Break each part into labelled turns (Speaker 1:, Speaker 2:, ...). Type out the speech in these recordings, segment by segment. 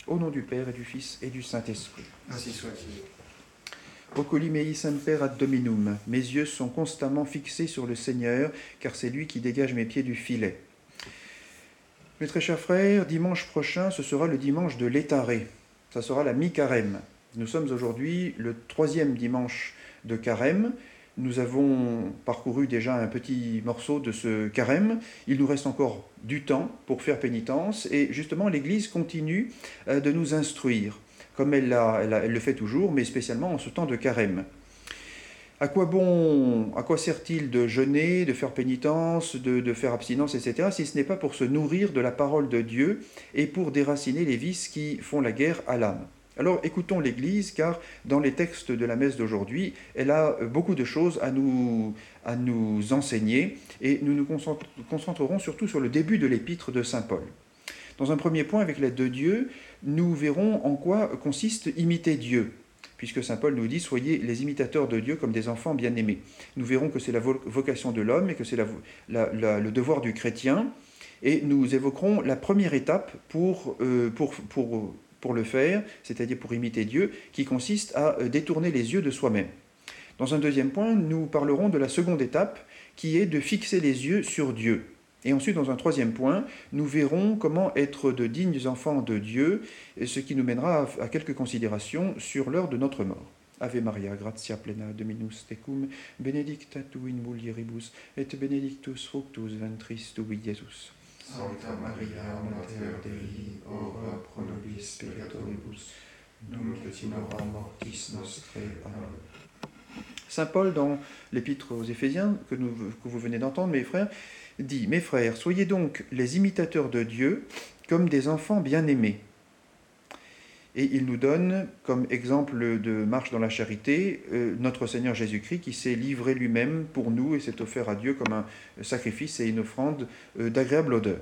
Speaker 1: Au nom du Père et du Fils et du Saint-Esprit.
Speaker 2: Ainsi soit-il.
Speaker 1: Oculi mei semper ad Dominum. Mes yeux sont constamment fixés sur le Seigneur, car c'est lui qui dégage mes pieds du filet. Mes très chers frères, dimanche prochain, ce sera le dimanche de l'Étaré. Ça sera la mi-carême. Nous sommes aujourd'hui le 3e dimanche de carême. Nous avons parcouru déjà un petit morceau de ce carême. Il nous reste encore du temps pour faire pénitence. Et justement, l'Église continue de nous instruire, comme elle le fait toujours, mais spécialement en ce temps de carême. À quoi sert-il de jeûner, de faire pénitence, de faire abstinence, etc., si ce n'est pas pour se nourrir de la parole de Dieu et pour déraciner les vices qui font la guerre à l'âme? Alors écoutons l'Église, car dans les textes de la messe d'aujourd'hui, elle a beaucoup de choses à nous enseigner, et nous nous concentrerons surtout sur le début de l'épître de saint Paul. Dans un premier point, avec l'aide de Dieu, nous verrons en quoi consiste imiter Dieu, puisque saint Paul nous dit « Soyez les imitateurs de Dieu comme des enfants bien-aimés ». Nous verrons que c'est la vocation de l'homme et que c'est le devoir du chrétien, et nous évoquerons la première étape pour le faire, c'est-à-dire pour imiter Dieu, qui consiste à détourner les yeux de soi-même. Dans un deuxième point, nous parlerons de la seconde étape, qui est de fixer les yeux sur Dieu. Et ensuite, dans un troisième point, nous verrons comment être de dignes enfants de Dieu, ce qui nous mènera à quelques considérations sur l'heure de notre mort. Ave Maria, gratia plena, Dominus tecum, benedicta tu in mulieribus, et benedictus fructus ventris tui, Iesus.
Speaker 2: Sancta Maria, Mater Dei, ora pro nobis peccatoribus, nunc et in hora mortis nostrae. Amen.
Speaker 1: Saint Paul, dans l'épître aux Éphésiens, que vous venez d'entendre, mes frères, dit « Mes frères, soyez donc les imitateurs de Dieu comme des enfants bien-aimés. » Et il nous donne comme exemple de marche dans la charité notre Seigneur Jésus-Christ qui s'est livré lui-même pour nous et s'est offert à Dieu comme un sacrifice et une offrande d'agréable odeur.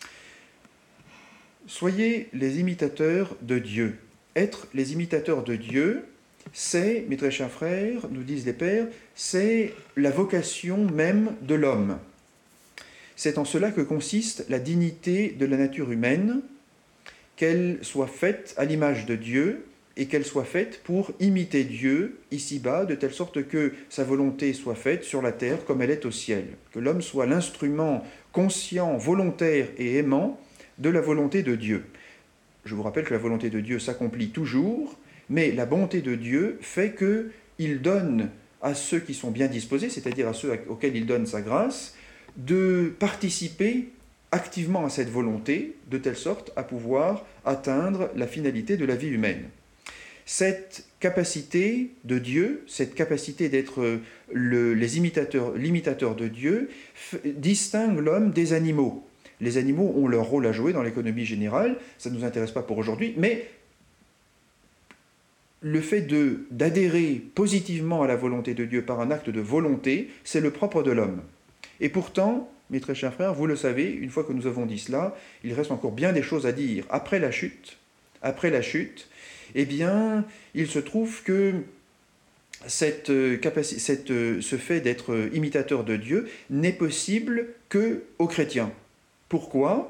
Speaker 1: Soyez les imitateurs de Dieu. Être les imitateurs de Dieu, c'est, mes très chers frères, nous disent les pères, c'est la vocation même de l'homme. C'est en cela que consiste la dignité de la nature humaine, qu'elle soit faite à l'image de Dieu et qu'elle soit faite pour imiter Dieu ici-bas, de telle sorte que sa volonté soit faite sur la terre comme elle est au ciel. Que l'homme soit l'instrument conscient, volontaire et aimant de la volonté de Dieu. Je vous rappelle que la volonté de Dieu s'accomplit toujours, mais la bonté de Dieu fait qu'il donne à ceux qui sont bien disposés, c'est-à-dire à ceux auxquels il donne sa grâce, de participer activement à cette volonté, de telle sorte à pouvoir atteindre la finalité de la vie humaine. Cette capacité de Dieu, cette capacité d'être l'imitateur de Dieu, distingue l'homme des animaux. Les animaux ont leur rôle à jouer dans l'économie générale, ça ne nous intéresse pas pour aujourd'hui, mais le fait d'adhérer positivement à la volonté de Dieu par un acte de volonté, c'est le propre de l'homme. Et pourtant, mes très chers frères, vous le savez, une fois que nous avons dit cela, il reste encore bien des choses à dire. Après la chute, eh bien, il se trouve que ce fait d'être imitateur de Dieu n'est possible qu'aux chrétiens. Pourquoi ?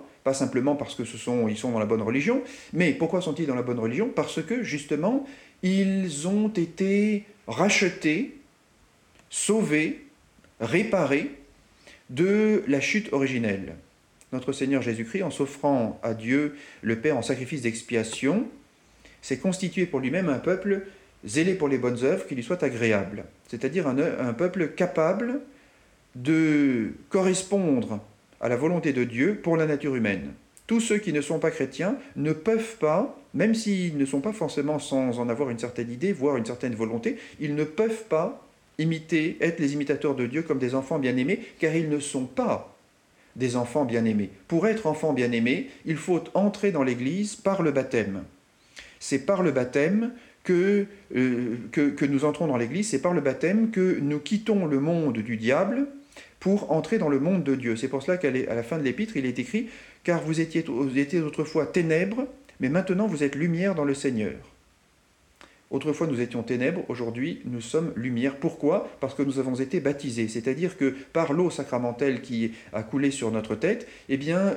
Speaker 1: Pas simplement parce qu'ils sont dans la bonne religion, mais pourquoi sont-ils dans la bonne religion ? Parce que, justement, ils ont été rachetés, sauvés, réparés de la chute originelle. Notre Seigneur Jésus-Christ, en s'offrant à Dieu le Père en sacrifice d'expiation, s'est constitué pour lui-même un peuple zélé pour les bonnes œuvres qui lui soient agréables, c'est-à-dire un peuple capable de correspondre à la volonté de Dieu pour la nature humaine. Tous ceux qui ne sont pas chrétiens ne peuvent pas, même s'ils ne sont pas forcément sans en avoir une certaine idée, voire une certaine volonté, ils ne peuvent pas être les imitateurs de Dieu comme des enfants bien-aimés, car ils ne sont pas des enfants bien-aimés. Pour être enfant bien-aimé, il faut entrer dans l'Église par le baptême. C'est par le baptême que nous entrons dans l'Église, c'est par le baptême que nous quittons le monde du diable pour entrer dans le monde de Dieu. C'est pour cela qu'à la fin de l'épître, il est écrit « Car vous étiez autrefois ténèbres, mais maintenant vous êtes lumière dans le Seigneur ». Autrefois, nous étions ténèbres, aujourd'hui, nous sommes lumière. Pourquoi? Parce que nous avons été baptisés. C'est-à-dire que par l'eau sacramentelle qui a coulé sur notre tête, eh bien,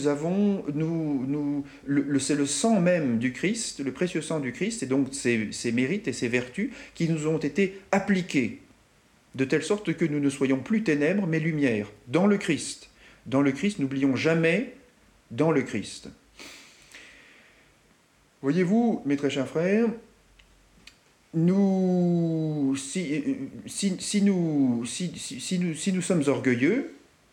Speaker 1: c'est le sang même du Christ, le précieux sang du Christ, et donc ses mérites et ses vertus qui nous ont été appliqués, de telle sorte que nous ne soyons plus ténèbres, mais lumière, dans le Christ. Dans le Christ, n'oublions jamais, dans le Christ. Voyez-vous, mes très chers frères, si nous sommes orgueilleux,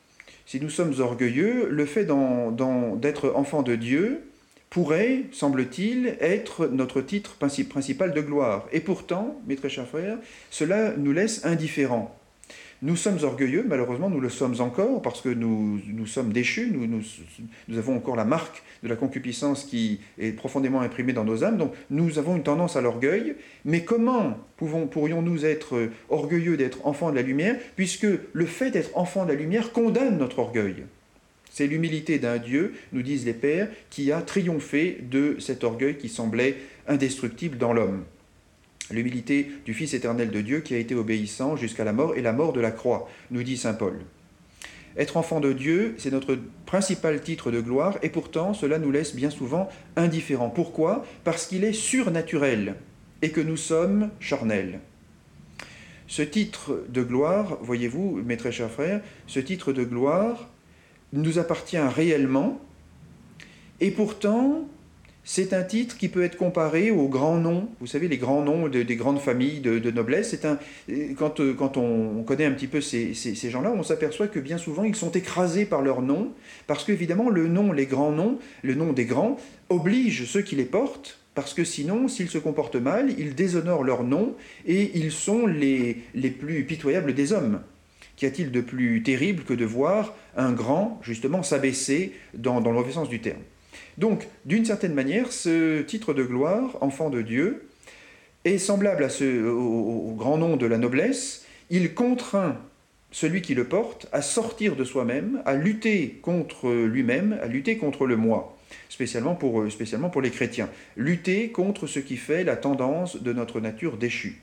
Speaker 1: le fait d'être enfant de Dieu pourrait, semble-t-il, être notre titre principal de gloire. Et pourtant, mes très chers frères, cela nous laisse indifférents. Nous sommes orgueilleux, malheureusement nous le sommes encore, parce que nous sommes déchus, nous avons encore la marque de la concupiscence qui est profondément imprimée dans nos âmes, donc nous avons une tendance à l'orgueil, mais comment pourrions-nous être orgueilleux d'être enfants de la lumière, puisque le fait d'être enfants de la lumière condamne notre orgueil? C'est l'humilité d'un Dieu, nous disent les pères, qui a triomphé de cet orgueil qui semblait indestructible dans l'homme. L'humilité du Fils éternel de Dieu qui a été obéissant jusqu'à la mort et la mort de la croix, nous dit saint Paul. Être enfant de Dieu, c'est notre principal titre de gloire, et pourtant cela nous laisse bien souvent indifférents. Pourquoi? Parce qu'il est surnaturel et que nous sommes charnels. Ce titre de gloire, voyez-vous, mes très chers frères, ce titre de gloire nous appartient réellement, et pourtant c'est un titre qui peut être comparé aux grands noms, vous savez, les grands noms des grandes familles de noblesse. Quand on connaît un petit peu ces gens-là, on s'aperçoit que bien souvent, ils sont écrasés par leur nom, parce qu'évidemment, le nom des grands, oblige ceux qui les portent, parce que sinon, s'ils se comportent mal, ils déshonorent leur nom, et ils sont les plus pitoyables des hommes. Qu'y a-t-il de plus terrible que de voir un grand, justement, s'abaisser dans le mauvais sens du terme? Donc, d'une certaine manière, ce titre de gloire, enfant de Dieu, est semblable au grand nom de la noblesse. Il contraint celui qui le porte à sortir de soi-même, à lutter contre lui-même, à lutter contre le moi, spécialement pour les chrétiens. Lutter contre ce qui fait la tendance de notre nature déchue.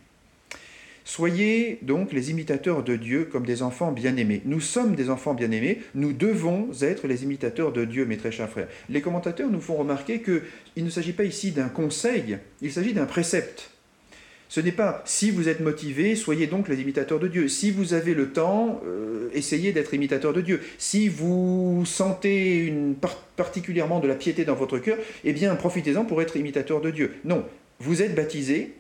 Speaker 1: Soyez donc les imitateurs de Dieu comme des enfants bien-aimés. Nous sommes des enfants bien-aimés, nous devons être les imitateurs de Dieu, mes très chers frères. Les commentateurs nous font remarquer qu'il ne s'agit pas ici d'un conseil, il s'agit d'un précepte. Ce n'est pas « si vous êtes motivés, soyez donc les imitateurs de Dieu ». Si vous avez le temps, essayez d'être imitateurs de Dieu. Si vous sentez particulièrement de la piété dans votre cœur, eh bien profitez-en pour être imitateurs de Dieu. Non, vous êtes baptisés,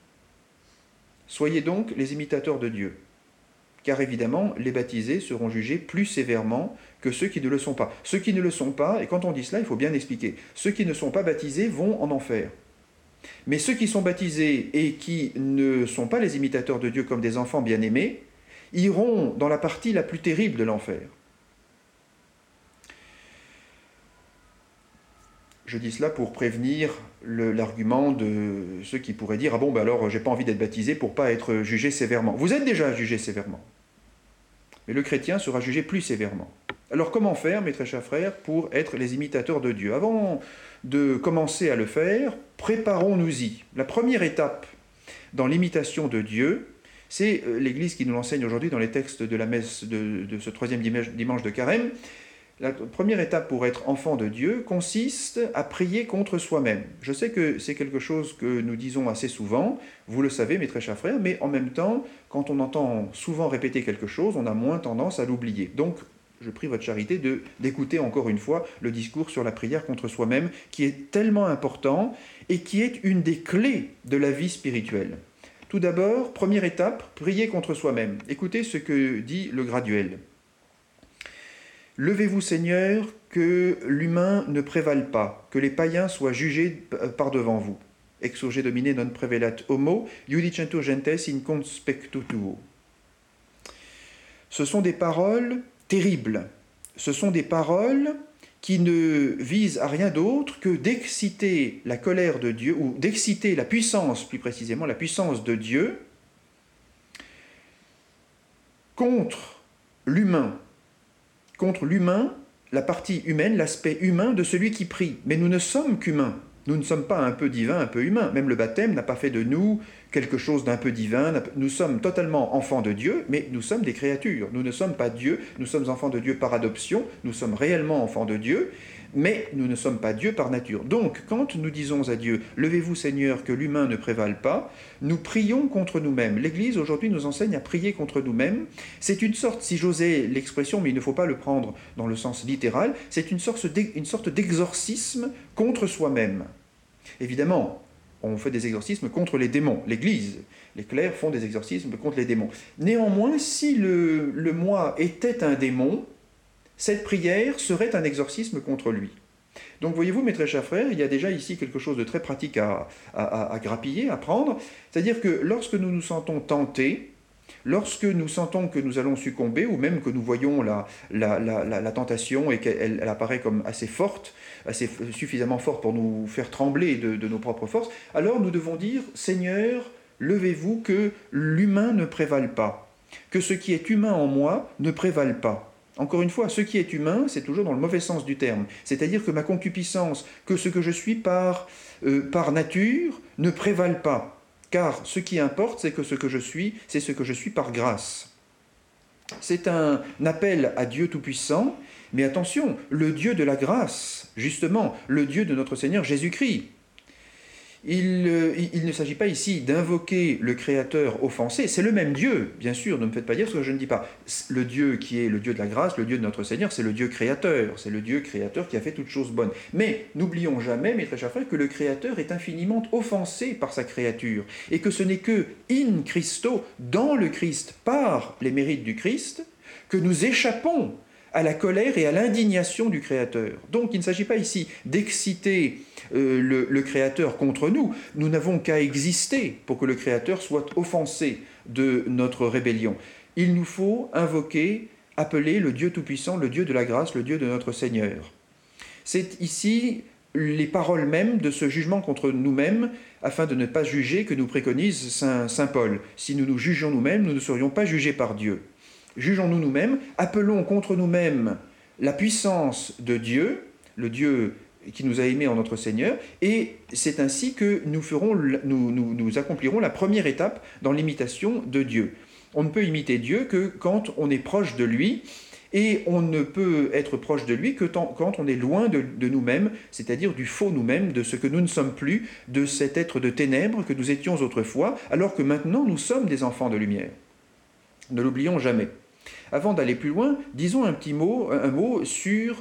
Speaker 1: soyez donc les imitateurs de Dieu, car évidemment, les baptisés seront jugés plus sévèrement que ceux qui ne le sont pas. Ceux qui ne le sont pas, et quand on dit cela, il faut bien expliquer, ceux qui ne sont pas baptisés vont en enfer. Mais ceux qui sont baptisés et qui ne sont pas les imitateurs de Dieu comme des enfants bien-aimés, iront dans la partie la plus terrible de l'enfer. Je dis cela pour prévenir l'argument de ceux qui pourraient dire « Ah bon, ben alors j'ai pas envie d'être baptisé pour pas être jugé sévèrement ». Vous êtes déjà jugé sévèrement, mais le chrétien sera jugé plus sévèrement. Alors comment faire, mes très chers frères, pour être les imitateurs de Dieu? Avant de commencer à le faire, préparons-nous-y. La première étape dans l'imitation de Dieu, c'est l'Église qui nous l'enseigne aujourd'hui dans les textes de la messe de ce troisième dimanche de Carême. La première étape pour être enfant de Dieu consiste à prier contre soi-même. Je sais que c'est quelque chose que nous disons assez souvent, vous le savez mes très chers frères, mais en même temps, quand on entend souvent répéter quelque chose, on a moins tendance à l'oublier. Donc, je prie votre charité d'écouter encore une fois le discours sur la prière contre soi-même, qui est tellement important et qui est une des clés de la vie spirituelle. Tout d'abord, première étape, prier contre soi-même. Écoutez ce que dit le graduel. « Levez-vous, Seigneur, que l'humain ne prévale pas, que les païens soient jugés par devant vous. Exurge Domine non prevelat homo, iudicentur gentes in conspectu tuo. » Ce sont des paroles terribles. Ce sont des paroles qui ne visent à rien d'autre que d'exciter la colère de Dieu, ou d'exciter la puissance, plus précisément la puissance de Dieu, contre l'humain, la partie humaine, l'aspect humain de celui qui prie. Mais nous ne sommes qu'humains. Nous ne sommes pas un peu divin, un peu humain. Même le baptême n'a pas fait de nous quelque chose d'un peu divin. Nous sommes totalement enfants de Dieu, mais nous sommes des créatures. Nous ne sommes pas Dieu, nous sommes enfants de Dieu par adoption, nous sommes réellement enfants de Dieu, mais nous ne sommes pas Dieu par nature. Donc, quand nous disons à Dieu « Levez-vous Seigneur, que l'humain ne prévale pas », nous prions contre nous-mêmes. L'Église, aujourd'hui, nous enseigne à prier contre nous-mêmes. C'est une sorte, si j'osais l'expression, mais il ne faut pas le prendre dans le sens littéral, c'est une sorte d'exorcisme contre soi-même. Évidemment, on fait des exorcismes contre les démons. L'Église, les clercs font des exorcismes contre les démons. Néanmoins, si le moi était un démon, cette prière serait un exorcisme contre lui. Donc voyez-vous, mes très chers frères, il y a déjà ici quelque chose de très pratique à grappiller, à prendre. C'est-à-dire que lorsque nous nous sentons tentés, lorsque nous sentons que nous allons succomber, ou même que nous voyons la tentation et qu'elle apparaît comme assez forte, suffisamment forte pour nous faire trembler de nos propres forces, alors nous devons dire « Seigneur, levez-vous, que l'humain ne prévale pas, que ce qui est humain en moi ne prévale pas. » Encore une fois, ce qui est humain, c'est toujours dans le mauvais sens du terme. C'est-à-dire que ma concupiscence, que ce que je suis par nature, ne prévale pas. Car ce qui importe, c'est que ce que je suis, c'est ce que je suis par grâce. C'est un appel à Dieu Tout-Puissant, mais attention, le Dieu de la grâce, justement, le Dieu de notre Seigneur Jésus-Christ. Il ne s'agit pas ici d'invoquer le Créateur offensé, c'est le même Dieu, bien sûr, ne me faites pas dire ce que je ne dis pas. Le Dieu qui est le Dieu de la grâce, le Dieu de notre Seigneur, c'est le Dieu créateur, c'est le Dieu créateur qui a fait toutes choses bonnes. Mais n'oublions jamais, mes très chers frères, que le Créateur est infiniment offensé par sa créature, et que ce n'est que in Christo, dans le Christ, par les mérites du Christ, que nous échappons à la colère et à l'indignation du Créateur. Donc il ne s'agit pas ici d'exciter le Créateur contre nous. Nous n'avons qu'à exister pour que le Créateur soit offensé de notre rébellion. Il nous faut invoquer, appeler le Dieu Tout-Puissant, le Dieu de la grâce, le Dieu de notre Seigneur. C'est ici les paroles mêmes de ce jugement contre nous-mêmes, afin de ne pas juger, que nous préconise saint Paul. Si nous nous jugions nous-mêmes, nous ne serions pas jugés par Dieu. Jugeons-nous nous-mêmes, appelons contre nous-mêmes la puissance de Dieu, le Dieu qui nous a aimés en notre Seigneur, et c'est ainsi que nous accomplirons la première étape dans l'imitation de Dieu. On ne peut imiter Dieu que quand on est proche de lui, et on ne peut être proche de lui que quand on est loin de nous-mêmes, c'est-à-dire du faux nous-mêmes, de ce que nous ne sommes plus, de cet être de ténèbres que nous étions autrefois, alors que maintenant nous sommes des enfants de lumière. Ne l'oublions jamais. Avant d'aller plus loin, disons un mot sur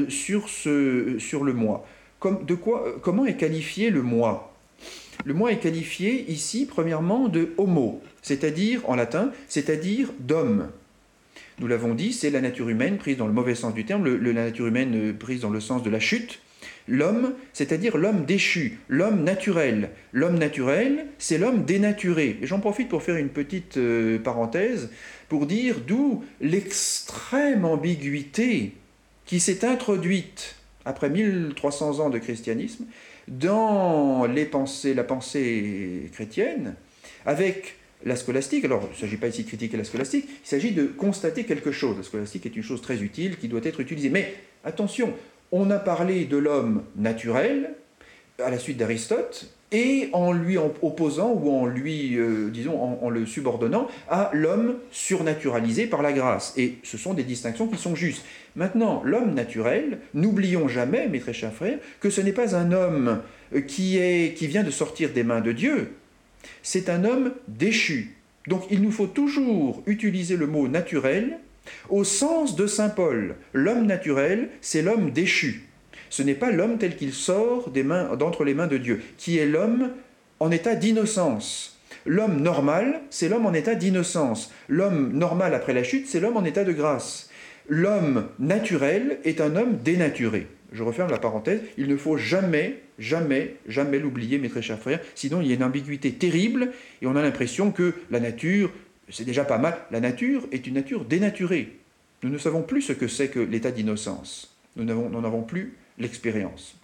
Speaker 1: le moi. Comment est qualifié le moi ? Le moi est qualifié ici, premièrement, de homo, c'est-à-dire, en latin, c'est-à-dire d'homme. Nous l'avons dit, c'est la nature humaine prise dans le mauvais sens du terme, la nature humaine prise dans le sens de la chute. L'homme, c'est-à-dire l'homme déchu, l'homme naturel. L'homme naturel, c'est l'homme dénaturé. Et j'en profite pour faire une petite parenthèse, pour dire d'où l'extrême ambiguïté qui s'est introduite après 1300 ans de christianisme dans la pensée chrétienne, avec la scolastique. Alors, il ne s'agit pas ici de critiquer la scolastique, il s'agit de constater quelque chose. La scolastique est une chose très utile qui doit être utilisée. Mais attention, on a parlé de l'homme naturel à la suite d'Aristote, et en lui opposant ou en lui, en le subordonnant à l'homme surnaturalisé par la grâce. Et ce sont des distinctions qui sont justes. Maintenant, l'homme naturel, n'oublions jamais, mes très chers frères, que ce n'est pas un homme qui vient de sortir des mains de Dieu, c'est un homme déchu. Donc il nous faut toujours utiliser le mot naturel au sens de saint Paul. L'homme naturel, c'est l'homme déchu. Ce n'est pas l'homme tel qu'il sort d'entre les mains de Dieu, qui est l'homme en état d'innocence. L'homme normal, c'est l'homme en état d'innocence. L'homme normal après la chute, c'est l'homme en état de grâce. L'homme naturel est un homme dénaturé. Je referme la parenthèse, il ne faut jamais, jamais, jamais l'oublier, mes très chers frères, sinon il y a une ambiguïté terrible, et on a l'impression que la nature, c'est déjà pas mal, la nature est une nature dénaturée. Nous ne savons plus ce que c'est que l'état d'innocence. Nous n'en avons plus l'expérience.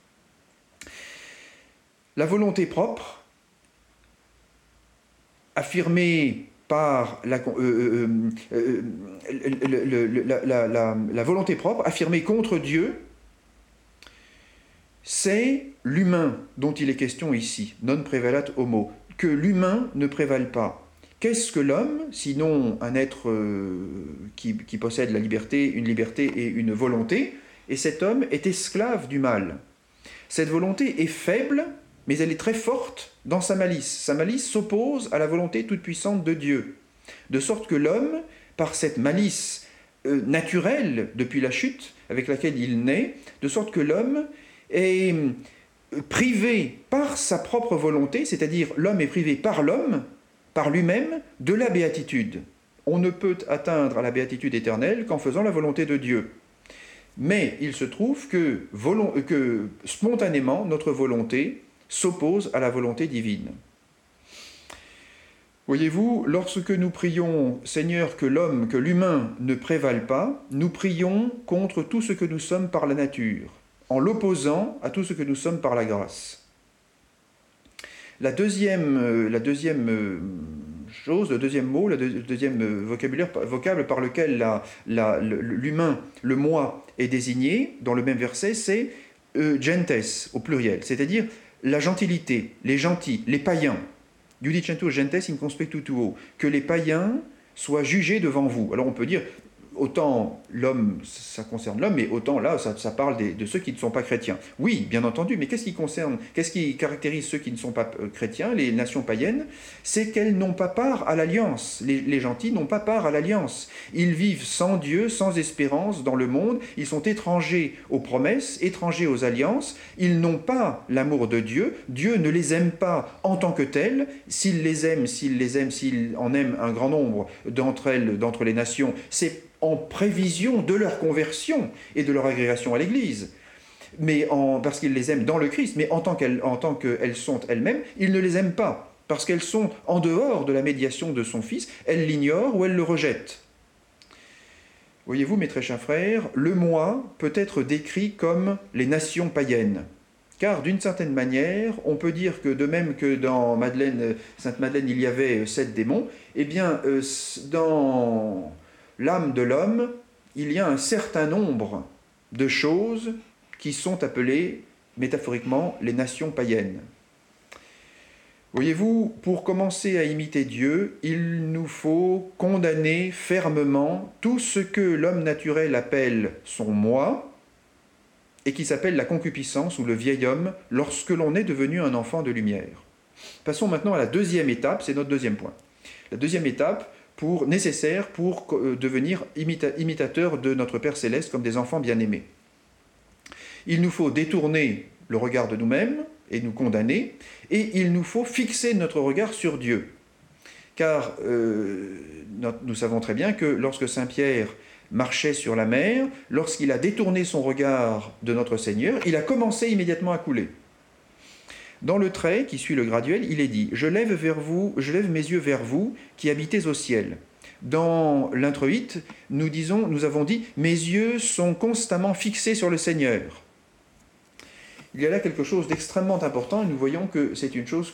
Speaker 1: La volonté propre, affirmée par la volonté propre, affirmée contre Dieu, c'est l'humain dont il est question ici, non prévalat homo, que l'humain ne prévale pas. Qu'est-ce que l'homme, sinon un être qui possède la liberté, une liberté et une volonté, et cet homme est esclave du mal. Cette volonté est faible, mais elle est très forte dans sa malice. Sa malice s'oppose à la volonté toute-puissante de Dieu. De sorte que l'homme, par cette malice naturelle depuis la chute avec laquelle il naît, de sorte que l'homme est privé par sa propre volonté, c'est-à-dire l'homme est privé par l'homme, par lui-même, de la béatitude. On ne peut atteindre à la béatitude éternelle qu'en faisant la volonté de Dieu. Mais il se trouve que spontanément, notre volonté s'oppose à la volonté divine. Voyez-vous, lorsque nous prions « Seigneur, que l'homme, que l'humain ne prévale pas », nous prions contre tout ce que nous sommes par la nature, en l'opposant à tout ce que nous sommes par la grâce. Le deuxième vocable par lequel l'humain, le moi, est désigné, dans le même verset, c'est gentes, au pluriel, c'est-à-dire la gentilité, les gentils, les païens. Judicentur gentes in conspectu tuo, que les païens soient jugés devant vous. Alors on peut dire, autant l'homme, ça concerne l'homme, mais autant là, ça parle de ceux qui ne sont pas chrétiens. Oui, bien entendu, mais qu'est-ce qui caractérise ceux qui ne sont pas chrétiens, les nations païennes? C'est qu'elles n'ont pas part à l'alliance. Les gentils n'ont pas part à l'alliance. Ils vivent sans Dieu, sans espérance dans le monde. Ils sont étrangers aux promesses, étrangers aux alliances. Ils n'ont pas l'amour de Dieu. Dieu ne les aime pas en tant que tels. S'il en aime un grand nombre d'entre les nations, c'est en prévision de leur conversion et de leur agrégation à l'Église, parce qu'il les aime dans le Christ, mais en tant qu'elles sont elles-mêmes, il ne les aime pas, parce qu'elles sont en dehors de la médiation de son Fils, elles l'ignorent ou elles le rejettent. Voyez-vous, mes très chers frères, le moi peut être décrit comme les nations païennes. Car d'une certaine manière, on peut dire que de même que dans Sainte Madeleine, il y avait 7 démons, eh bien, dans l'âme de l'homme, il y a un certain nombre de choses qui sont appelées métaphoriquement les nations païennes. Voyez-vous, pour commencer à imiter Dieu, il nous faut condamner fermement tout ce que l'homme naturel appelle son moi et qui s'appelle la concupiscence ou le vieil homme lorsque l'on est devenu un enfant de lumière. Passons maintenant à la deuxième étape, c'est notre deuxième point. La deuxième étape nécessaire pour devenir imitateur de notre Père Céleste comme des enfants bien-aimés. Il nous faut détourner le regard de nous-mêmes et nous condamner, et il nous faut fixer notre regard sur Dieu. Car nous savons très bien que lorsque Saint Pierre marchait sur la mer, lorsqu'il a détourné son regard de notre Seigneur, il a commencé immédiatement à couler. Dans le trait qui suit le graduel, il est dit « Je lève mes yeux vers vous qui habitez au ciel ». Dans l'introïte, nous avons dit « Mes yeux sont constamment fixés sur le Seigneur ». Il y a là quelque chose d'extrêmement important et nous voyons que c'est une chose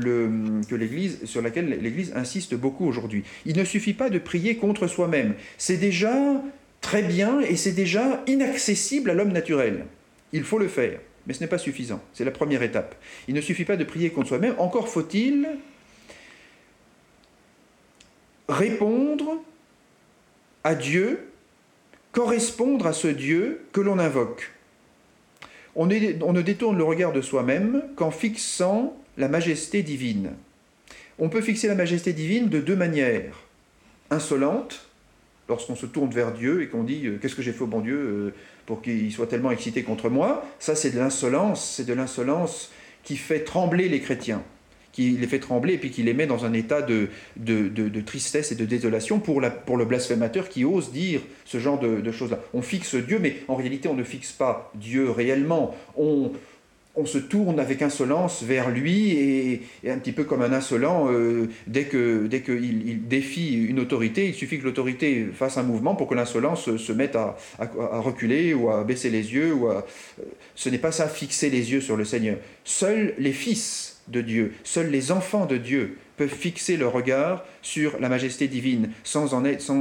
Speaker 1: sur laquelle l'Église insiste beaucoup aujourd'hui. Il ne suffit pas de prier contre soi-même. C'est déjà très bien et c'est déjà inaccessible à l'homme naturel. Il faut le faire. Mais ce n'est pas suffisant, c'est la première étape. Il ne suffit pas de prier contre soi-même, encore faut-il répondre à Dieu, correspondre à ce Dieu que l'on invoque. On ne détourne le regard de soi-même qu'en fixant la majesté divine. On peut fixer la majesté divine de 2 manières. Insolente, lorsqu'on se tourne vers Dieu et qu'on dit « Qu'est-ce que j'ai fait au bon Dieu pour qu'il soit tellement excité contre moi ?» Ça, c'est de l'insolence qui fait trembler les chrétiens, qui les fait trembler et puis qui les met dans un état de tristesse et de désolation pour le blasphémateur qui ose dire ce genre de choses-là. On fixe Dieu, mais en réalité, on ne fixe pas Dieu réellement. On se tourne avec insolence vers lui et un petit peu comme un insolent, dès qu'il défie une autorité, il suffit que l'autorité fasse un mouvement pour que l'insolence se mette à reculer ou à baisser les yeux. Ce n'est pas ça, fixer les yeux sur le Seigneur. Seuls les fils de Dieu, seuls les enfants de Dieu peuvent fixer leur regard sur la majesté divine sans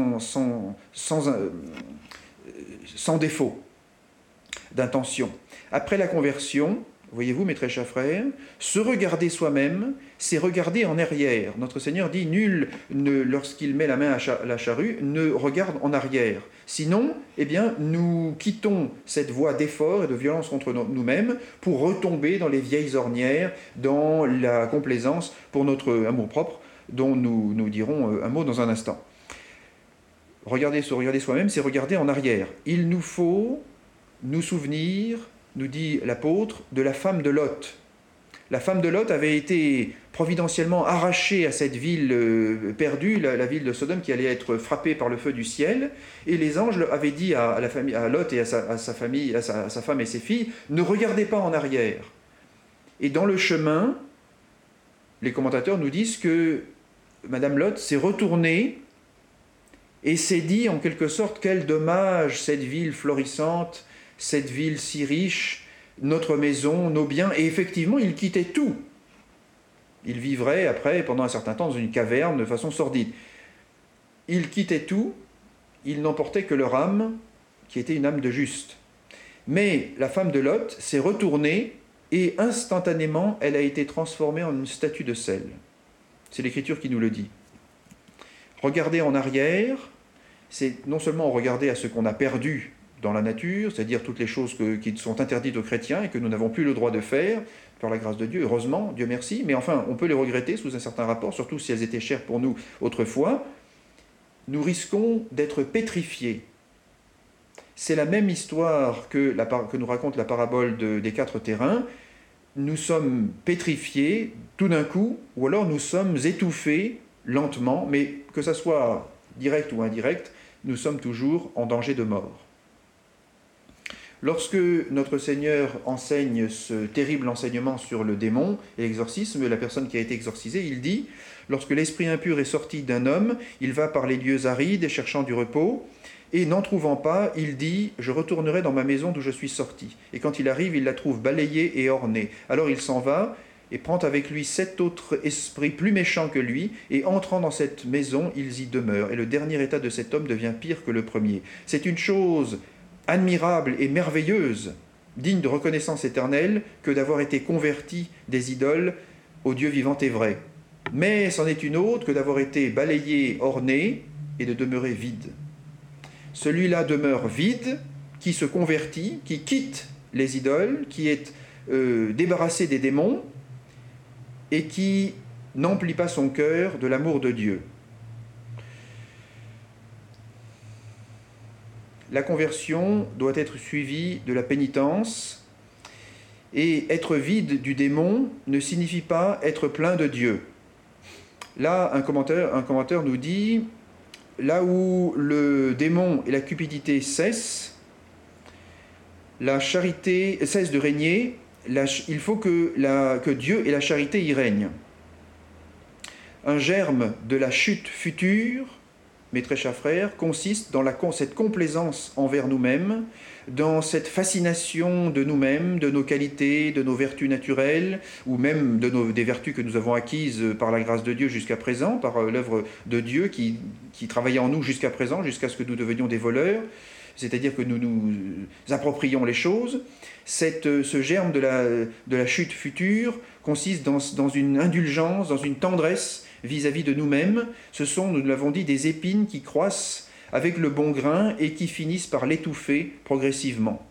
Speaker 1: défaut d'intention. Après la conversion, voyez-vous, mes très chers frères, se regarder soi-même, c'est regarder en arrière. Notre Seigneur dit, nul, lorsqu'il met la main à la charrue, ne regarde en arrière. Sinon, eh bien, nous quittons cette voie d'effort et de violence contre nous-mêmes pour retomber dans les vieilles ornières, dans la complaisance pour notre amour-propre, dont nous dirons un mot dans un instant. Regarder soi-même, c'est regarder en arrière. Il nous faut nous souvenir, nous dit l'apôtre, de la femme de Lot. La femme de Lot avait été providentiellement arrachée à cette ville perdue, la ville de Sodome, qui allait être frappée par le feu du ciel, et les anges avaient dit à Lot et à sa famille, à sa femme et ses filles, ne regardez pas en arrière. Et dans le chemin, les commentateurs nous disent que Madame Lot s'est retournée et s'est dit en quelque sorte, quel dommage cette ville florissante, cette ville si riche, notre maison, nos biens, et effectivement, il quittait tout. Il vivrait après, pendant un certain temps, dans une caverne de façon sordide. Il quittait tout, il n'emportait que leur âme, qui était une âme de juste. Mais la femme de Lot s'est retournée, et instantanément, elle a été transformée en une statue de sel. C'est l'Écriture qui nous le dit. Regarder en arrière, c'est non seulement regarder à ce qu'on a perdu dans la nature, c'est-à-dire toutes les choses qui sont interdites aux chrétiens et que nous n'avons plus le droit de faire, par la grâce de Dieu, heureusement, Dieu merci, mais enfin, on peut les regretter sous un certain rapport, surtout si elles étaient chères pour nous autrefois. Nous risquons d'être pétrifiés. C'est la même histoire que nous raconte la parabole des 4 terrains. Nous sommes pétrifiés tout d'un coup, ou alors nous sommes étouffés lentement, mais que ça soit direct ou indirect, nous sommes toujours en danger de mort. Lorsque notre Seigneur enseigne ce terrible enseignement sur le démon et l'exorcisme, la personne qui a été exorcisée, il dit « Lorsque l'esprit impur est sorti d'un homme, il va par les lieux arides cherchant du repos, et n'en trouvant pas, il dit « Je retournerai dans ma maison d'où je suis sorti. » Et quand il arrive, il la trouve balayée et ornée. Alors il s'en va et prend avec lui 7 autres esprits plus méchants que lui, et entrant dans cette maison, ils y demeurent. Et le dernier état de cet homme devient pire que le premier. C'est une chose admirable et merveilleuse, digne de reconnaissance éternelle, que d'avoir été converti des idoles au Dieu vivant et vrai. Mais c'en est une autre que d'avoir été balayé, orné, et de demeurer vide. Celui-là demeure vide, qui se convertit, qui quitte les idoles, qui est débarrassé des démons, et qui n'emplit pas son cœur de l'amour de Dieu. La conversion doit être suivie de la pénitence, et être vide du démon ne signifie pas être plein de Dieu. Là, un commentaire nous dit, là où le démon et la cupidité cessent, la charité cesse de régner, il faut que Dieu et la charité y règnent. Un germe de la chute future, mes très chers frères, consiste dans cette complaisance envers nous-mêmes, dans cette fascination de nous-mêmes, de nos qualités, de nos vertus naturelles, ou même des vertus que nous avons acquises par la grâce de Dieu jusqu'à présent, par l'œuvre de Dieu qui travaillait en nous jusqu'à présent, jusqu'à ce que nous devenions des voleurs, c'est-à-dire que nous nous approprions les choses. Ce germe de la chute future consiste dans une indulgence, dans une tendresse vis-à-vis de nous-mêmes. Ce sont, nous l'avons dit, des épines qui croissent avec le bon grain et qui finissent par l'étouffer progressivement.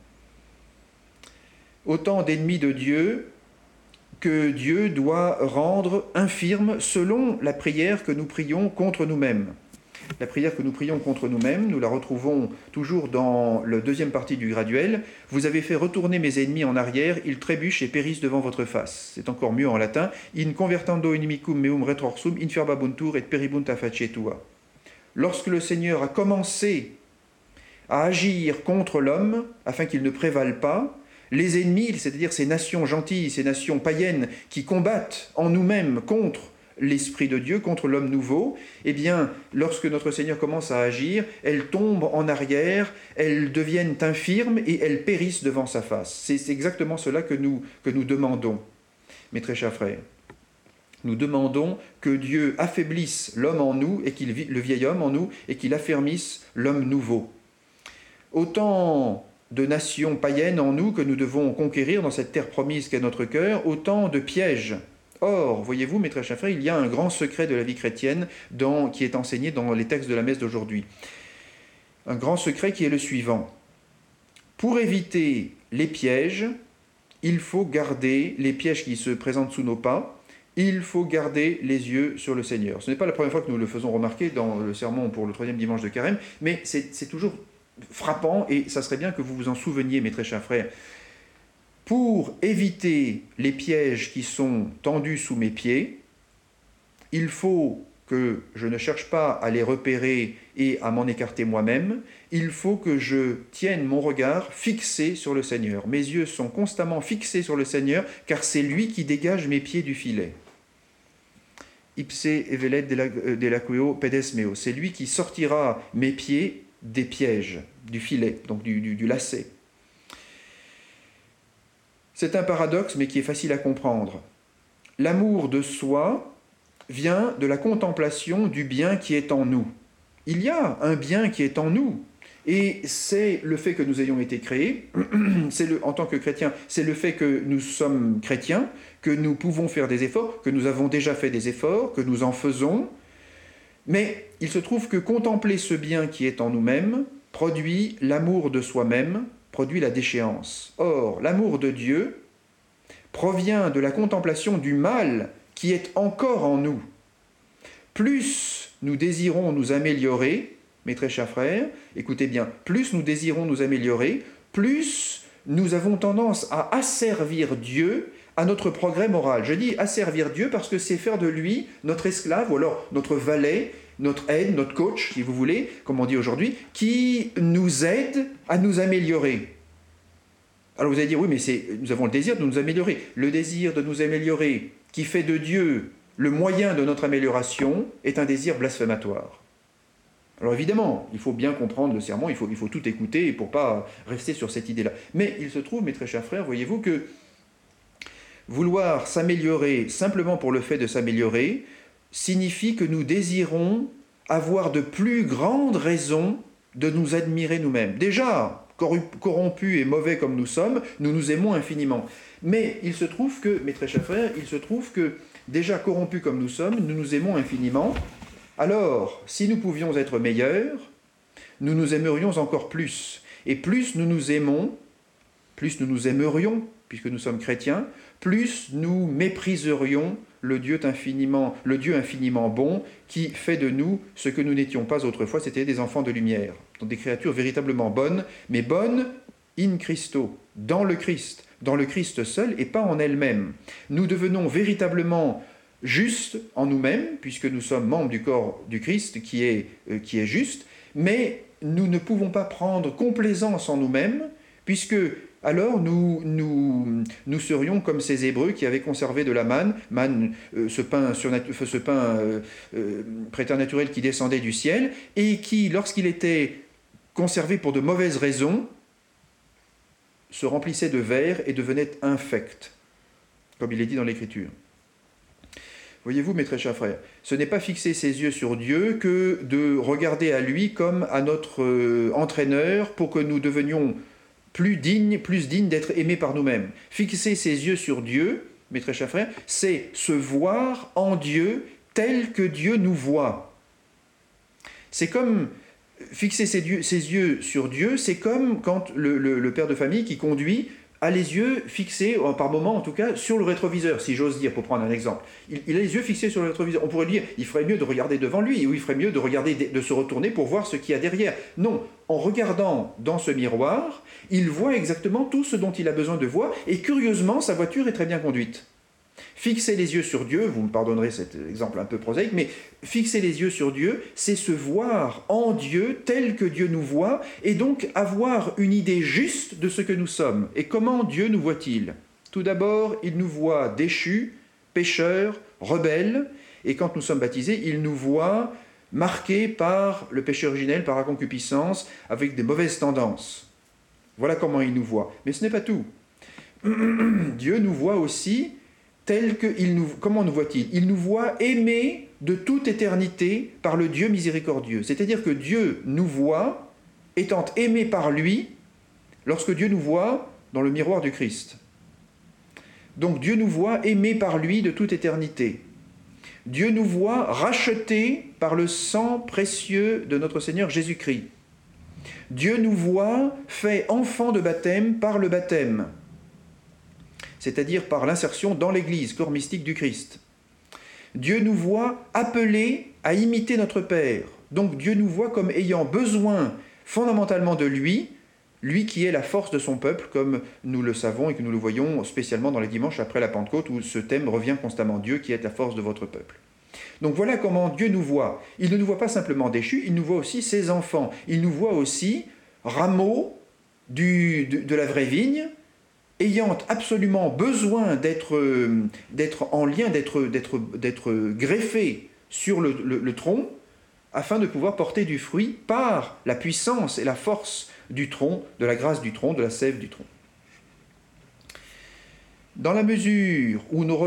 Speaker 1: Autant d'ennemis de Dieu que Dieu doit rendre infirmes selon la prière que nous prions contre nous-mêmes. La prière que nous prions contre nous-mêmes, nous la retrouvons toujours dans la deuxième partie du graduel. « Vous avez fait retourner mes ennemis en arrière, ils trébuchent et périssent devant votre face. » C'est encore mieux en latin. « In convertando inimicum meum retrorsum, inferbabuntur et peribunta facetua. » Lorsque le Seigneur a commencé à agir contre l'homme, afin qu'il ne prévale pas, les ennemis, c'est-à-dire ces nations gentilles, ces nations païennes qui combattent en nous-mêmes contre l'Esprit de Dieu, contre l'homme nouveau, eh bien, lorsque notre Seigneur commence à agir, elles tombent en arrière, elles deviennent infirmes et elles périssent devant sa face. C'est exactement cela que nous demandons, mes très chers frères. Nous demandons que Dieu affaiblisse l'homme en nous, et le vieil homme en nous, et qu'il affermisse l'homme nouveau. Autant de nations païennes en nous que nous devons conquérir dans cette terre promise qu'est notre cœur, autant de pièges. Or, voyez-vous, mes très chers frères, il y a un grand secret de la vie chrétienne qui est enseigné dans les textes de la messe d'aujourd'hui. Un grand secret qui est le suivant. Pour éviter les pièges, il faut garder les pièges qui se présentent sous nos pas, il faut garder les yeux sur le Seigneur. Ce n'est pas la première fois que nous le faisons remarquer dans le sermon pour le 3e dimanche de Carême, mais c'est toujours frappant et ça serait bien que vous vous en souveniez, mes très chers frères. Pour éviter les pièges qui sont tendus sous mes pieds, il faut que je ne cherche pas à les repérer et à m'en écarter moi-même, il faut que je tienne mon regard fixé sur le Seigneur. Mes yeux sont constamment fixés sur le Seigneur, car c'est lui qui dégage mes pieds du filet. Ipse evelet delaqueo pedes meo. C'est lui qui sortira mes pieds des pièges, du filet, donc du lacet. C'est un paradoxe, mais qui est facile à comprendre. L'amour de soi vient de la contemplation du bien qui est en nous. Il y a un bien qui est en nous, et c'est le fait que nous ayons été créés, en tant que chrétiens, c'est le fait que nous sommes chrétiens, que nous pouvons faire des efforts, que nous avons déjà fait des efforts, que nous en faisons, mais il se trouve que contempler ce bien qui est en nous-mêmes produit l'amour de soi-même, produit la déchéance. Or, l'amour de Dieu provient de la contemplation du mal qui est encore en nous. Plus nous désirons nous améliorer, mes très chers frères, écoutez bien, plus nous désirons nous améliorer, plus nous avons tendance à asservir Dieu à notre progrès moral. Je dis asservir Dieu parce que c'est faire de lui notre esclave, ou alors notre valet, notre aide, notre coach, si vous voulez, comme on dit aujourd'hui, qui nous aide à nous améliorer. Alors vous allez dire, oui, mais nous avons le désir de nous améliorer. Le désir de nous améliorer, qui fait de Dieu le moyen de notre amélioration, est un désir blasphématoire. Alors évidemment, il faut bien comprendre le sermon, il faut tout écouter pour ne pas rester sur cette idée-là. Mais il se trouve, mes très chers frères, voyez-vous que vouloir s'améliorer simplement pour le fait de s'améliorer signifie que nous désirons avoir de plus grandes raisons de nous admirer nous-mêmes. Déjà, corrompus et mauvais comme nous sommes, nous nous aimons infiniment. Mais il se trouve que, mes très chers frères, il se trouve que déjà corrompus comme nous sommes, nous nous aimons infiniment. Alors, si nous pouvions être meilleurs, nous nous aimerions encore plus. Et plus nous nous aimons, plus nous nous aimerions, puisque nous sommes chrétiens, plus nous mépriserions le Dieu infiniment bon, qui fait de nous ce que nous n'étions pas autrefois, c'était des enfants de lumière, donc des créatures véritablement bonnes, mais bonnes in Christo, dans le Christ seul et pas en elles-mêmes. Nous devenons véritablement justes en nous-mêmes, puisque nous sommes membres du corps du Christ qui est juste, mais nous ne pouvons pas prendre complaisance en nous-mêmes, puisque alors nous serions comme ces Hébreux qui avaient conservé de la manne, ce pain préternaturel qui descendait du ciel, et qui, lorsqu'il était conservé pour de mauvaises raisons, se remplissait de vers et devenait infect, comme il est dit dans l'Écriture. Voyez-vous, mes très chers frères, ce n'est pas fixer ses yeux sur Dieu que de regarder à lui comme à notre entraîneur pour que nous devenions plus dignes d'être aimés par nous-mêmes. Fixer ses yeux sur Dieu, mes très chers frères, c'est se voir en Dieu tel que Dieu nous voit. C'est comme fixer ses yeux sur Dieu, c'est comme quand le père de famille qui conduit a les yeux fixés, par moment en tout cas, sur le rétroviseur, si j'ose dire, pour prendre un exemple. Il a les yeux fixés sur le rétroviseur. On pourrait dire, il ferait mieux de regarder devant lui, ou il ferait mieux de se retourner pour voir ce qu'il y a derrière. Non, en regardant dans ce miroir, il voit exactement tout ce dont il a besoin de voir, et curieusement, sa voiture est très bien conduite. Fixer les yeux sur Dieu, vous me pardonnerez cet exemple un peu prosaïque, mais fixer les yeux sur Dieu, c'est se voir en Dieu tel que Dieu nous voit, et donc avoir une idée juste de ce que nous sommes. Et comment Dieu nous voit-il ? Tout d'abord, il nous voit déchus, pécheurs, rebelles, et quand nous sommes baptisés, il nous voit marqués par le péché originel, par la concupiscence, avec des mauvaises tendances. Voilà comment il nous voit. Mais ce n'est pas tout. Dieu nous voit aussi comment nous voit-il ? Il nous voit aimés de toute éternité par le Dieu miséricordieux. C'est-à-dire que Dieu nous voit, étant aimé par lui, lorsque Dieu nous voit dans le miroir du Christ. Donc Dieu nous voit aimés par lui de toute éternité. Dieu nous voit rachetés par le sang précieux de notre Seigneur Jésus-Christ. Dieu nous voit faits enfants de baptême par le baptême, c'est-à-dire par l'insertion dans l'Église, corps mystique du Christ. Dieu nous voit appelés à imiter notre Père. Donc Dieu nous voit comme ayant besoin fondamentalement de lui, lui qui est la force de son peuple, comme nous le savons et que nous le voyons spécialement dans les dimanches après la Pentecôte, où ce thème revient constamment, Dieu qui est la force de votre peuple. Donc voilà comment Dieu nous voit. Il ne nous voit pas simplement déchus, il nous voit aussi ses enfants. Il nous voit aussi rameaux de la vraie vigne, ayant absolument besoin d'être en lien, d'être greffés sur le tronc, afin de pouvoir porter du fruit par la puissance et la force du tronc, de la grâce du tronc, de la sève du tronc. Dans la mesure où nous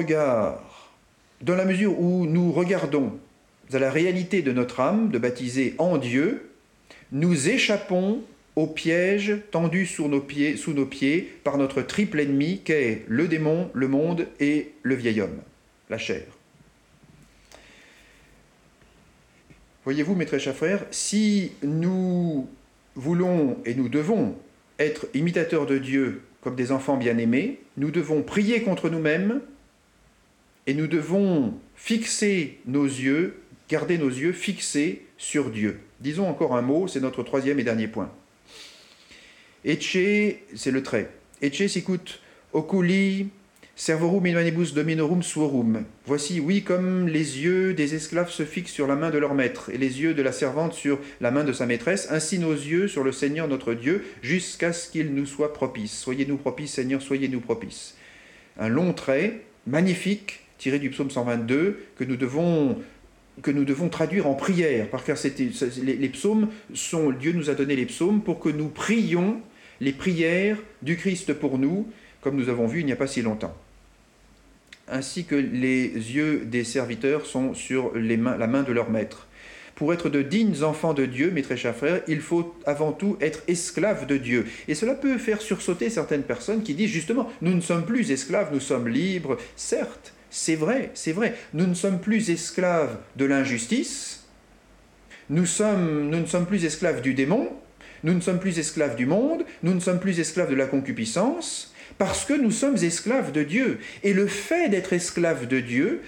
Speaker 1: regardons à la réalité de notre âme, de baptisée en Dieu, nous échappons au piège tendu sous nos pieds par notre triple ennemi qu'est le démon, le monde et le vieil homme, la chair. Voyez-vous, mes très chers frères, si nous voulons et nous devons être imitateurs de Dieu comme des enfants bien-aimés, nous devons prier contre nous-mêmes et nous devons fixer nos yeux, garder nos yeux fixés sur Dieu. Disons encore un mot, c'est notre troisième et dernier point. Ecce, c'est le trait. Ecce sicut oculi servorum in manibus dominorum suorum. Voici, oui, comme les yeux des esclaves se fixent sur la main de leur maître et les yeux de la servante sur la main de sa maîtresse, ainsi nos yeux sur le Seigneur notre Dieu, jusqu'à ce qu'il nous soit propice. Soyez-nous propices, Seigneur, soyez-nous propices. Un long trait, magnifique, tiré du psaume 122, que nous devons traduire en prière, car les psaumes Dieu nous a donné les psaumes pour que nous prions les prières du Christ pour nous, comme nous avons vu il n'y a pas si longtemps. Ainsi que les yeux des serviteurs sont sur la main de leur maître. Pour être de dignes enfants de Dieu, mes très chers frères, il faut avant tout être esclaves de Dieu. Et cela peut faire sursauter certaines personnes qui disent justement, nous ne sommes plus esclaves, nous sommes libres. Certes, c'est vrai, nous ne sommes plus esclaves de l'injustice, nous ne sommes plus esclaves du démon, nous ne sommes plus esclaves du monde, nous ne sommes plus esclaves de la concupiscence, parce que nous sommes esclaves de Dieu. Et le fait d'être esclave de Dieu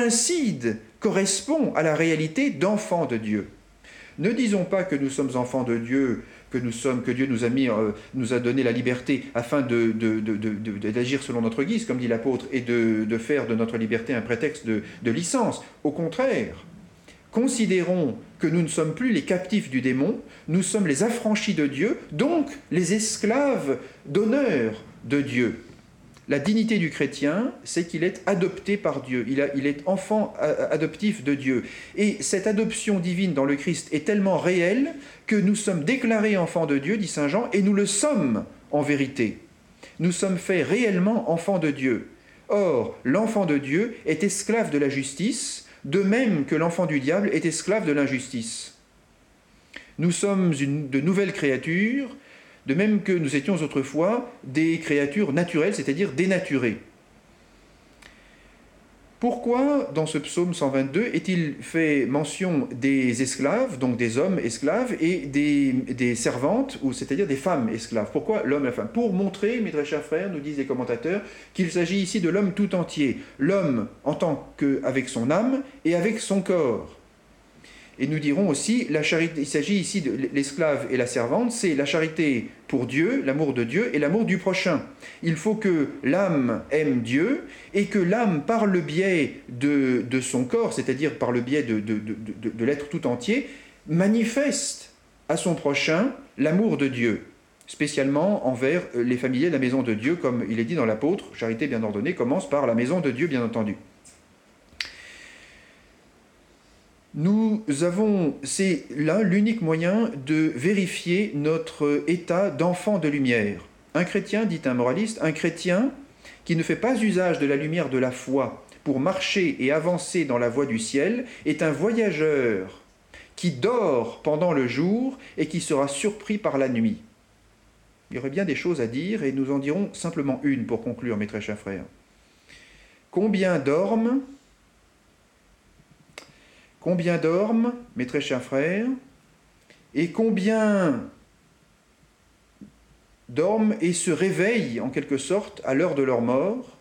Speaker 1: correspond à la réalité d'enfant de Dieu. Ne disons pas que nous sommes enfants de Dieu, que Dieu nous a donné la liberté afin d'agir selon notre guise, comme dit l'apôtre, et de faire de notre liberté un prétexte de licence. Au contraire, considérons que nous ne sommes plus les captifs du démon, nous sommes les affranchis de Dieu, donc les esclaves d'honneur de Dieu. La dignité du chrétien, c'est qu'il est adopté par Dieu, il est enfant adoptif de Dieu. Et cette adoption divine dans le Christ est tellement réelle que nous sommes déclarés enfants de Dieu, dit saint Jean, et nous le sommes en vérité. Nous sommes faits réellement enfants de Dieu. Or, l'enfant de Dieu est esclave de la justice, de même que l'enfant du diable est esclave de l'injustice. Nous sommes de nouvelles créatures, de même que nous étions autrefois des créatures naturelles, c'est-à-dire dénaturées. Pourquoi, dans ce psaume 122, est-il fait mention des esclaves, donc des hommes esclaves, et des servantes, c'est-à-dire des femmes esclaves? Pourquoi l'homme et la femme? Pour montrer, mes très chers frères, nous disent les commentateurs, qu'il s'agit ici de l'homme tout entier. L'homme en tant qu'avec son âme et avec son corps. Et nous dirons aussi, la charité, il s'agit ici de l'esclave et la servante, c'est la charité pour Dieu, l'amour de Dieu et l'amour du prochain. Il faut que l'âme aime Dieu et que l'âme, par le biais de son corps, c'est-à-dire par le biais de l'être tout entier, manifeste à son prochain l'amour de Dieu, spécialement envers les familiers de la maison de Dieu, comme il est dit dans l'apôtre, charité bien ordonnée commence par la maison de Dieu, bien entendu. C'est là l'unique moyen de vérifier notre état d'enfant de lumière. Un chrétien, dit un moraliste, un chrétien qui ne fait pas usage de la lumière de la foi pour marcher et avancer dans la voie du ciel est un voyageur qui dort pendant le jour et qui sera surpris par la nuit. Il y aurait bien des choses à dire, et nous en dirons simplement une pour conclure, mes très chers frères. Combien dorment, mes très chers frères, et combien dorment et se réveillent en quelque sorte à l'heure de leur mort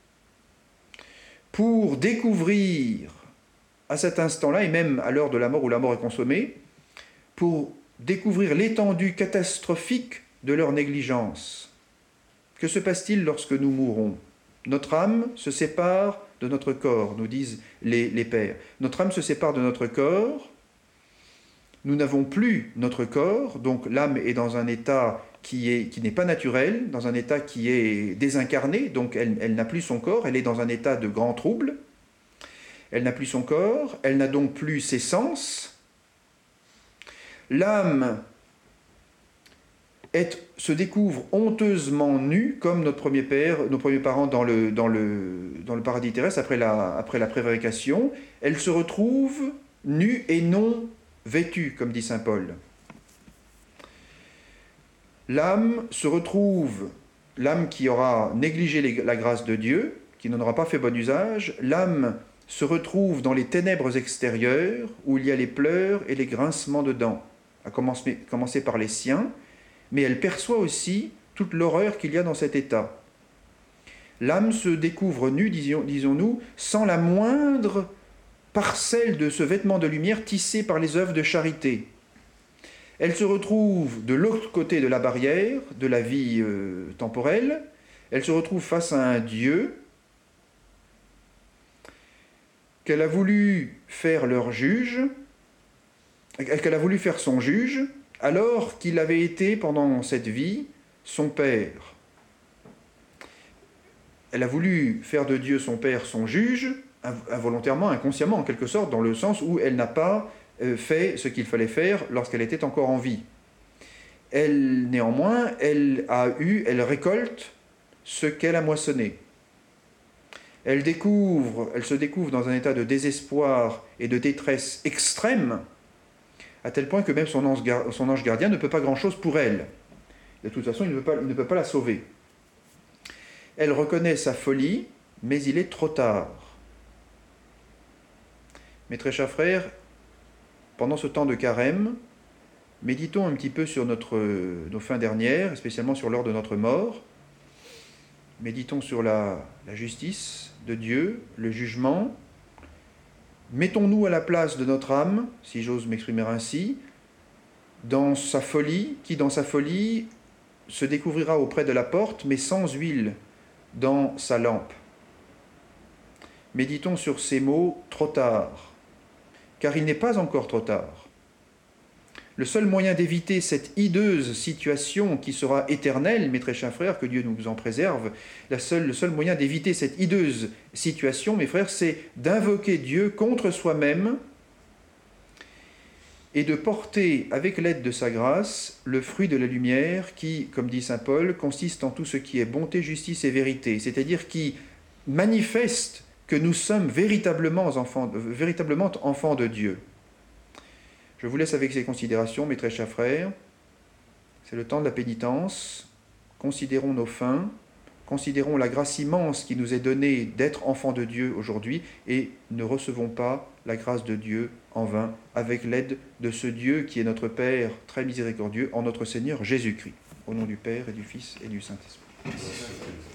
Speaker 1: pour découvrir à cet instant-là, et même à l'heure de la mort où la mort est consommée, pour découvrir l'étendue catastrophique de leur négligence. Que se passe-t-il lorsque nous mourons ? Notre âme se sépare de notre corps, nous disent les pères. Notre âme se sépare de notre corps, nous n'avons plus notre corps, donc l'âme est dans un état qui n'est pas naturel, dans un état qui est désincarné, donc elle n'a plus son corps, elle est dans un état de grand trouble, elle n'a plus son corps, elle n'a donc plus ses sens. L'âme se découvre honteusement nue, comme nos premiers parents dans le paradis terrestre, après la prévarication. Elle se retrouve nue et non vêtue, comme dit saint Paul. L'âme se retrouve, l'âme qui aura négligé la grâce de Dieu, qui n'en aura pas fait bon usage, l'âme se retrouve dans les ténèbres extérieures, où il y a les pleurs et les grincements de dents, à commencer par les siens, mais elle perçoit aussi toute l'horreur qu'il y a dans cet état. L'âme se découvre nue, disons-nous, sans la moindre parcelle de ce vêtement de lumière tissé par les œuvres de charité. Elle se retrouve de l'autre côté de la barrière de la vie temporelle, elle se retrouve face à un Dieu qu'elle a voulu faire leur juge, qu'elle a voulu faire son juge, alors qu'il avait été pendant cette vie son Père. Elle a voulu faire de Dieu son Père son juge, involontairement, inconsciemment en quelque sorte, dans le sens où elle n'a pas fait ce qu'il fallait faire lorsqu'elle était encore en vie. Elle, néanmoins, elle récolte ce qu'elle a moissonné. Elle se découvre dans un état de désespoir et de détresse extrême, à tel point que même son ange gardien ne peut pas grand-chose pour elle. De toute façon, il ne peut pas la sauver. Elle reconnaît sa folie, mais il est trop tard. Mes très chers frères, pendant ce temps de carême, méditons un petit peu sur nos fins dernières, spécialement sur l'heure de notre mort. Méditons sur la justice de Dieu, le jugement. Mettons-nous à la place de notre âme, si j'ose m'exprimer ainsi, dans sa folie, qui dans sa folie se découvrira auprès de la porte, mais sans huile dans sa lampe. Méditons sur ces mots « trop tard », car il n'est pas encore trop tard. Le seul moyen d'éviter cette hideuse situation qui sera éternelle, mes très chers frères, que Dieu nous en préserve, le seul moyen d'éviter cette hideuse situation, mes frères, c'est d'invoquer Dieu contre soi-même et de porter, avec l'aide de sa grâce, le fruit de la lumière qui, comme dit saint Paul, consiste en tout ce qui est bonté, justice et vérité, c'est-à-dire qui manifeste que nous sommes véritablement enfants de Dieu. Je vous laisse avec ces considérations, mes très chers frères. C'est le temps de la pénitence. Considérons nos fins, considérons la grâce immense qui nous est donnée d'être enfants de Dieu aujourd'hui et ne recevons pas la grâce de Dieu en vain avec l'aide de ce Dieu qui est notre Père très miséricordieux en notre Seigneur Jésus-Christ. Au nom du Père et du Fils et du Saint-Esprit.